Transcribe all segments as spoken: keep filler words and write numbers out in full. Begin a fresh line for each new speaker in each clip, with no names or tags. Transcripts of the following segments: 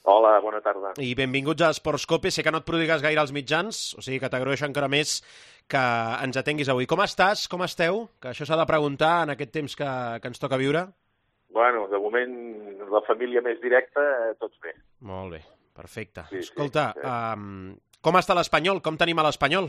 Hola, bona tarda.
I benvinguts a Sportscope. Sé que no et prodigues gaire als mitjans, o sigui que t'agraeixo encara més que ens atenguis avui. Com estàs? Com esteu? Que això s'ha de preguntar en aquest temps que, que ens toca viure.
Bueno, de moment, la família més directa, tots bé.
Molt bé, perfecte.
Sí,
Escolta,
sí, sí.
Um, com està l'Espanyol? Com tenim a l'Espanyol?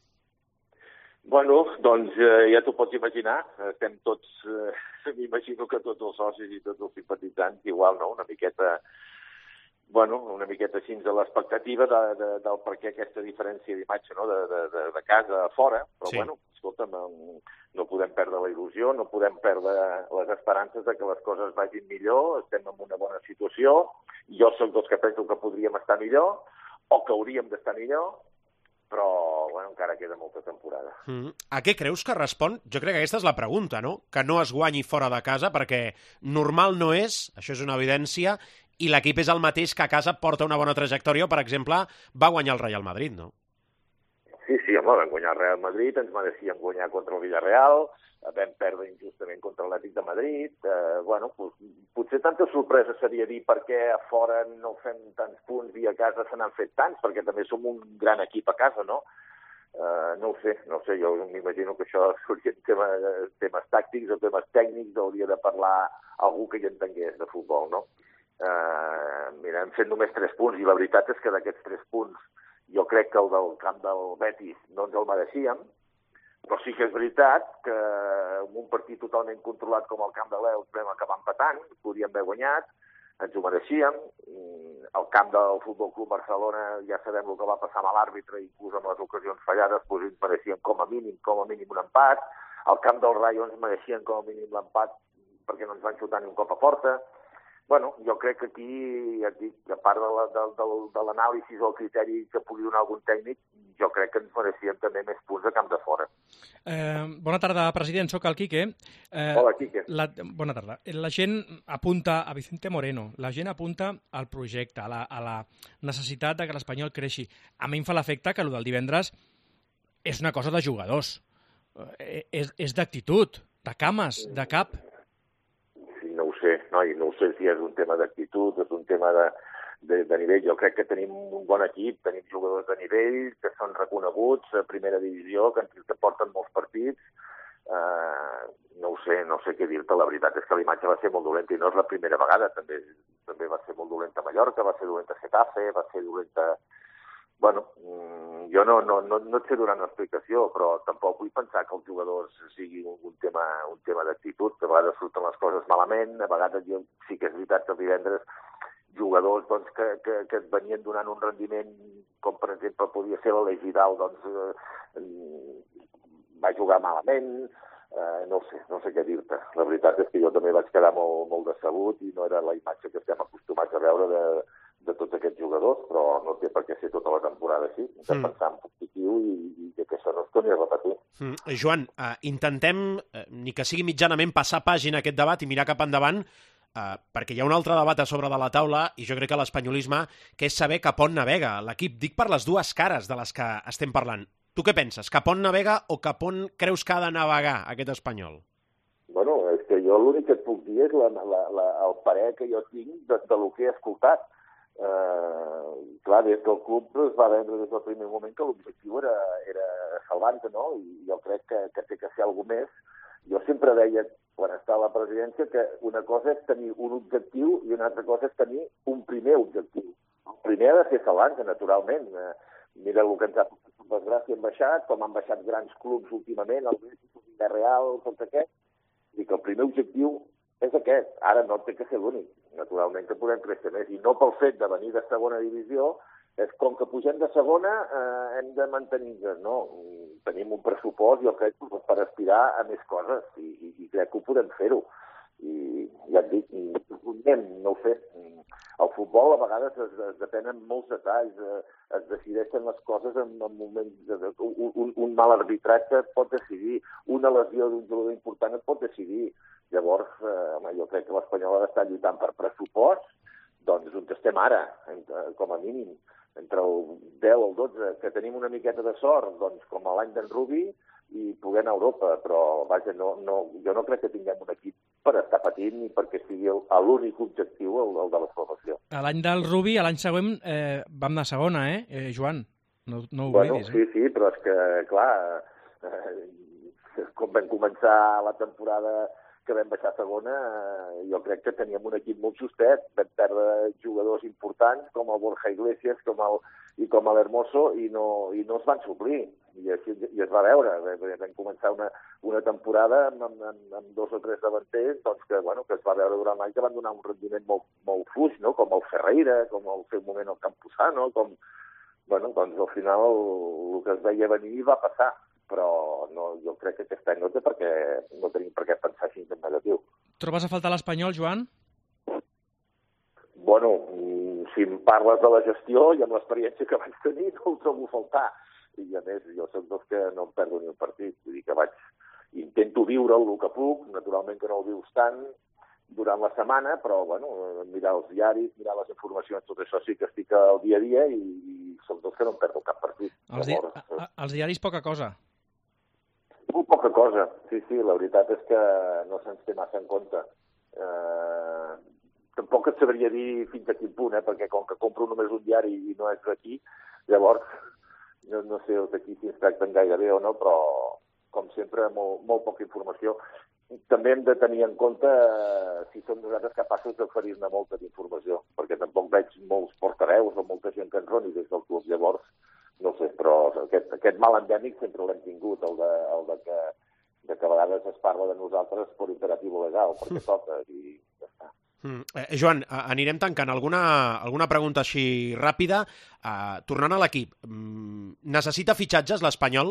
Bueno, doncs eh, ja t'ho pots imaginar. Estem tots, eh, m'imagino que tots els socis i tots els simpatitzants, igual, no? Una miqueta... Bueno, una miqueta així de l'expectativa de, de, del per què aquesta diferència d'imatge, no? de, de, de casa a fora, però
sí.
Bueno, escolta'm, no podem perdre la il·lusió, no podem perdre les esperances de que les coses vagin millor, estem en una bona situació, jo soc dels que penso que podríem estar millor, o que hauríem d'estar millor, però bueno, encara queda molta temporada.
Mm. A què creus que respon? Jo crec que aquesta és la pregunta, no? Que no es guanyi fora de casa, perquè normal no és, això és una evidència, i l'equip és el mateix que a casa porta una bona trajectòria, o, per exemple, va guanyar el Real Madrid, no?
Sí, sí, home, vam guanyar el Real Madrid, ens mereixíem guanyar contra el Villarreal, vam perdre injustament contra l'Atlètic de Madrid, eh, bueno, pues, potser tanta sorpresa seria dir per què a fora no fem tants punts i a casa se n'han fet tants, perquè també som un gran equip a casa, no? Uh, no ho sé, no ho sé, jo m'imagino que això serien temes, temes tàctics o temes tècnics, hauria de parlar algú que hi entengués de futbol, no? Uh, mira, hem fet només tres punts i la veritat és que d'aquests tres punts jo crec que el del camp del Betis no ens el mereixíem, però sí que és veritat que en un partit totalment controlat com el camp de l'Elx vam acabar empatant, podíem haver guanyat, ens ho mereixíem. El camp del Futbol Club Barcelona ja sabem el que va passar amb l'àrbitre, inclús amb les ocasions fallades, doncs ens mereixíem com a mínim, com a mínim un empat. El camp del Rayo ens mereixien com a mínim l'empat perquè no ens van xutar ni un cop a porta. Bueno, jo crec que aquí, aquí a part de, la, de, de, de l'anàlisi o el criteri que pugui donar algun tècnic, jo crec que ens mereixíem també més punts de camp de fora.
Eh, bona tarda, president. Soc el Quique. Eh,
Hola, Quique.
La, bona tarda. La gent apunta a Vicente Moreno, la gent apunta al projecte, a la, a la necessitat de que l'Espanyol creixi. A mi em fa l'efecte que el del divendres és una cosa de jugadors, eh, és, és d'actitud, de cames, de cap.
No ho sé, noi, no ho sé si és un tema d'actitud, és un tema de, de, de nivell. Jo crec que tenim un bon equip, tenim jugadors de nivell, que són reconeguts a primera divisió, que, que porten molts partits. Uh, no ho sé, no sé què dir-te. La veritat és que la imatge va ser molt dolenta i no és la primera vegada. També, també va ser molt dolenta a Mallorca, va ser dolenta a Getafe, va ser dolenta... Bueno, jo no, no, no, no et sé donar una explicació, però tampoc vull pensar que els jugadors sigui un, un tema, un tema d'actitud, que a vegades surten les coses malament, a vegades jo, sí que és veritat que divendres jugadors doncs, que, que, que et venien donant un rendiment, com per exemple podia ser l'Aleix Vidal, doncs eh, va jugar malament, eh, no sé, no sé què dir-te. La veritat és que jo també vaig quedar molt, molt decebut i no era la imatge que estem acostumats a veure de de tots aquests jugadors, però no té per què ser tota la temporada així. Hem de pensar en positiu i, i que això no es torni a repetir.
Mm. Joan, uh, intentem, uh, ni que sigui mitjanament, passar pàgina a aquest debat i mirar cap endavant, uh, perquè hi ha un altre debat a sobre de la taula, i jo crec que l'espanyolisme, que és saber cap on navega l'equip. Dic per les dues cares de les que estem parlant. Tu què penses? Cap on navega o cap on creus que ha de navegar aquest espanyol?
Bueno, és que jo l'únic que et puc dir és la, la, la, el parer que jo tinc de, de lo que he escoltat. Uh, clar, des del club es va vendre des del primer moment que l'objectiu era, era salvar-te, no? I jo crec que, que té que ser alguna més. Jo sempre deia, quan estava a la presidència, que una cosa és tenir un objectiu i una altra cosa és tenir un primer objectiu. El primer ha de ser salvar-te, naturalment. Uh, mira el que ens ha passat, per desgràcia, han baixat, com han baixat grans clubs últimament, el Villarreal, tots aquests, i que el primer objectiu és aquest. Ara no té que ser l'únic. Naturalment que podem créixer més. I no pel fet de venir de segona divisió, és com que pugem de segona eh, hem de mantenir-nos. No, tenim un pressupost, jo crec, per aspirar a més coses i, i, i crec que ho podem fer-ho. I ja et dic, anem, no ho sé. El futbol a vegades es, es depenen molts detalls, eh, es decideixen les coses en, en moments... De, de, un, un, un mal arbitratge et pot decidir, una lesió d'un jugador important et pot decidir. Llavors, eh, home, jo crec que l'Espanyol ha d'estar lluitant per pressupost, doncs on estem ara, com a mínim, entre el deu o el dotze, que tenim una miqueta de sort, doncs com a l'any d'en Rubi, i poder anar a Europa, però vaja, no, no, jo no crec que tinguem un equip per estar patint i perquè sigui l'únic objectiu el, el de la salvació.
A l'any del Rubi, a l'any següent, eh, vam anar a segona, eh, eh Joan? No, no ho
bueno,
oblidis,
sí,
eh?
sí, però és que, clar, eh, com vam començar la temporada que vam baixar a segona, eh, jo crec que teníem un equip molt justet, vam perdre jugadors importants com el Borja Iglesias com el, i com l'Hermoso i no, i no es van suplir. I, així, i es va veure. Vam començar una, una temporada amb, amb, amb dos o tres davanters doncs que, bueno, que es va veure durant l'any que van donar un rendiment molt, molt fluix, no? Com el Ferreira, com el seu moment el Campuzano, com... Bueno, doncs al final el, el que es veia venir va passar, però no, jo crec que aquest any no té perquè no tenim per què pensar així en negatiu.
Trobes a faltar l'Espanyol, Joan?
Bueno, si em parles de la gestió i amb l'experiència que vaig tenir, no ho trobo a faltar. I a més, jo soc dels que no em perdo ni un partit. Vull dir que vaig... Intento viure el que puc, naturalment que no ho vius tant durant la setmana, però, bueno, mirar els diaris, mirar les informacions, tot això sí que estic al dia a dia i, i soc dels que no em perdo cap partit.
Els, di Llavors, a, els diaris poca cosa.
Poca cosa, sí, sí, la veritat és que no se'ns té massa en compte. Eh, tampoc et sabria dir fins a quin punt, eh, perquè com que compro només un diari i no és d'aquí, llavors no, no sé els d'aquí si ens tracten gaire bé o no, però com sempre molt, molt poca informació. També hem de tenir en compte eh, si som nosaltres capaços d'oferir-ne molta d'informació, perquè tampoc veig molts portaveus o molta gent que ens roni des del club. Llavors, no sé, però aquest, aquest mal endèmic sempre l'hem tingut, el de, el de, que, de que a vegades es parla de nosaltres per imperatiu legal, perquè toca, i ja està.
Mm. Eh, Joan, anirem tancant. Alguna, alguna pregunta així ràpida? Uh, tornant a l'equip, mm, necessita fitxatges l'Espanyol?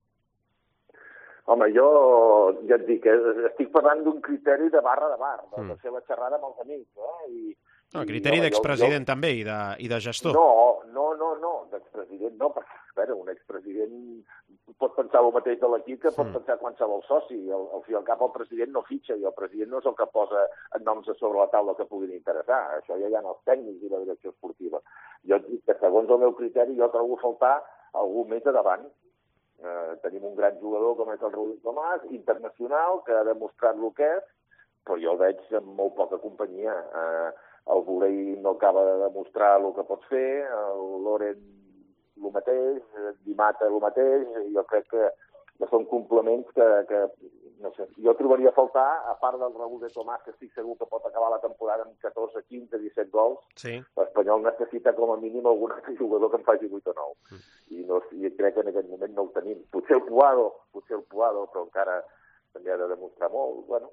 Home, jo ja et dic, eh, estic parlant d'un criteri de barra de bar, de, mm. de fer la xerrada amb els amics, eh? I,
no, criteri
i,
d'expresident
jo...
també i de, i de gestor.
No, no, no, no, d'expresident no, perquè, a veure, un expresident pot pensar el mateix de l'equip que pot mm. pensar qualsevol soci. Al, al fi i al cap el president no fitxa i el president no és el que posa noms a sobre la taula que puguin interessar. Això ja hi ha els tècnics i la direcció esportiva. Jo dic que segons el meu criteri jo trobo a faltar algú més a davant. Eh, tenim un gran jugador com és el Raúl Tomàs, internacional, que ha demostrat el que és, però jo el veig amb molt poca companyia. Eh, el Volei no acaba de demostrar el que pot fer, el Loren el mateix, Di Mata el mateix, jo crec que, que són complements que, que no sé, jo trobaria a faltar, a part del Raúl de Tomàs, que estic segur que pot acabar la temporada amb catorze, quinze, disset gols,
sí.
L'Espanyol necessita com a mínim algun altre jugador que en faci vuit o nou. Mm. I, no, I crec que en aquest moment no el tenim. Potser el Puado, potser el Puado, però encara també ha de demostrar molt. Bueno,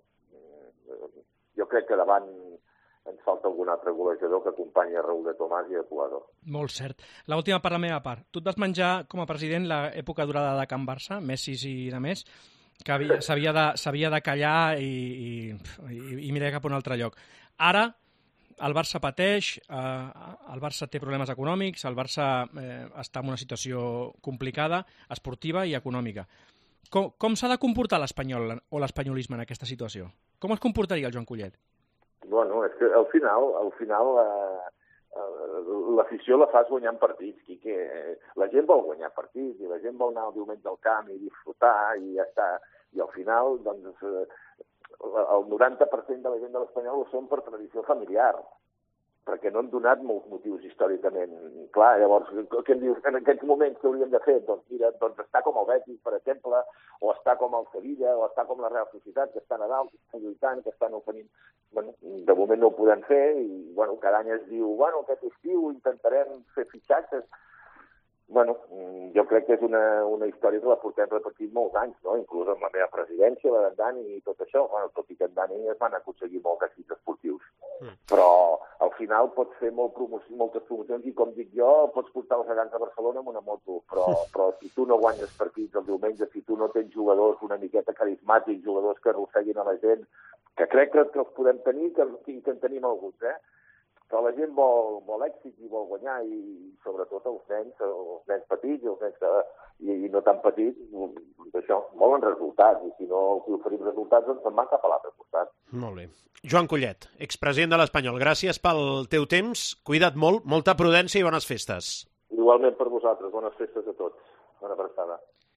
jo crec que davant ens falta algun altre golejador que acompanyi a Raúl de Tomàs i a Puado.
Molt cert. L'última per la meva part. Tu et vas menjar com a president l'època durada de Can Barça, Messi i de més, que s'havia de, s'havia de callar i, i, i, i mirar cap a un altre lloc. Ara el Barça pateix, eh, el Barça té problemes econòmics, el Barça eh, està en una situació complicada, esportiva i econòmica. Com, com s'ha de comportar l'Espanyol o l'espanyolisme en aquesta situació? Com es comportaria el Joan Collet?
Bueno, és que al final, al final eh, eh, l'afició la fas guanyant partits, Quique. La gent vol guanyar partits i la gent vol anar el diumenge al camp i disfrutar i ja està. I al final, doncs, eh, el noranta per cent de la gent de l'Espanyol ho són per tradició familiar, perquè no han donat molts motius històricament. Clar, llavors, què em dius? En aquests moments què hauríem de fer? Doncs mira, doncs estar com el Betis, per exemple, o estar com el Sevilla, o estar com la Real Societat, que estan a dalt, que estan lluitant, que estan oferint... Bueno, de moment no ho podem fer i, bueno, cada any es diu, bueno, aquest estiu intentarem fer fitxatges. Bueno, jo crec que és una, una història que la portem repetint molts anys, no? Inclús amb la meva presidència, la d'en Dani i tot això. Bueno, tot i que en Dani es van aconseguir molts èxits esportius. Mm. Però al final pots fer molt promoció, moltes promocions i, com dic jo, pots portar els gegants a Barcelona amb una moto. Però, però si tu no guanyes partits el diumenge, si tu no tens jugadors una miqueta carismàtics, jugadors que arrosseguin a la gent, que crec que, que els podem tenir, que, que en tenim alguns, eh? Però la gent vol, vol èxit i vol guanyar, i sobretot els nens, els nens petits, els nens que, i, i no tan petits, això, volen resultats, i si no els oferim resultats, doncs se'n van cap a l'altre costat.
Molt bé. Joan Collet, expresident de l'Espanyol, gràcies pel teu temps, cuida't molt, molta prudència i bones festes.
Igualment per vosaltres, bones festes a tots. Bona abraçada.